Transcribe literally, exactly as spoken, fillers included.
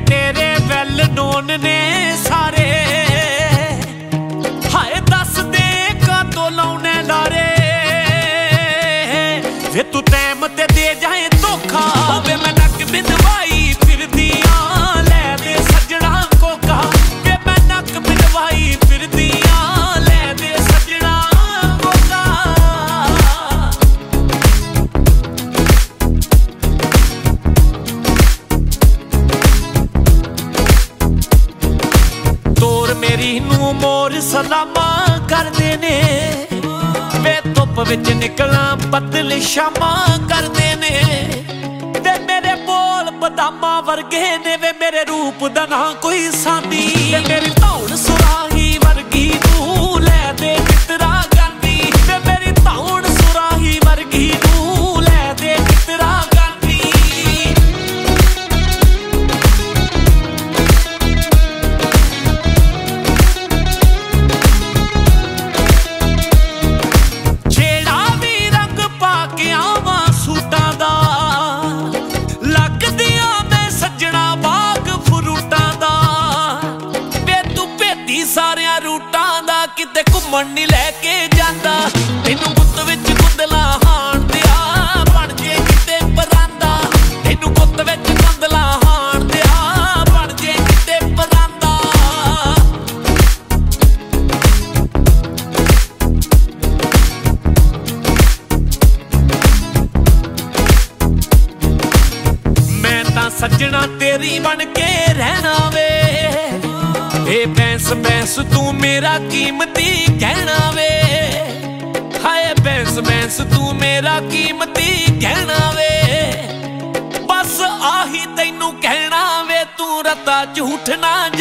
तेरे well known ने सारे, हाय दस दे कातों लाउने लारे। वे तू टैम ते दे जाए धोखा, वे मैं नक बिंदवाई फिरदियां लै दे सजना कोका। वे मैं नक बिंदवाई फिरदियां लै दे सजना कोका। तोर मेरी नू मोर सलामा करदे ने, वे धुप विच निकलां बदल शामा करदे ने। ते मेरे बोल बदामा वर्गे ने, वे मेरे रूप दा ना कोई सांदी। ते मेरी धौन सुराही वर्गी नू लै दे चित्तरा गांधी। ते मेरी धौन सुराही वर्गी नू लै दे चित्तरा गांधी। छेड़ा भी रंग पा के आवां सूटां दा, लगदियां मैं सज्जणा बाग फ्रूटां दा। वे तू भेदी सारियां रूटां दा, किते घुम्मण नहीं लैके जांदा। तैनू गुत्त विच गुंदला हाण दिया बण जे किते परांदा। तैनू गुत्त विच गुंदला हाण दिया बण जे किते परांदा। मैं तां सज्जणा तेरी बन के रहना वे। ए बैंस बैंस तू मेरा कीमती गहना वे। हाय बैंस बैंस तू मेरा कीमती गहना वे। बस आही तैनू कहना वे, तू रता झूठ ना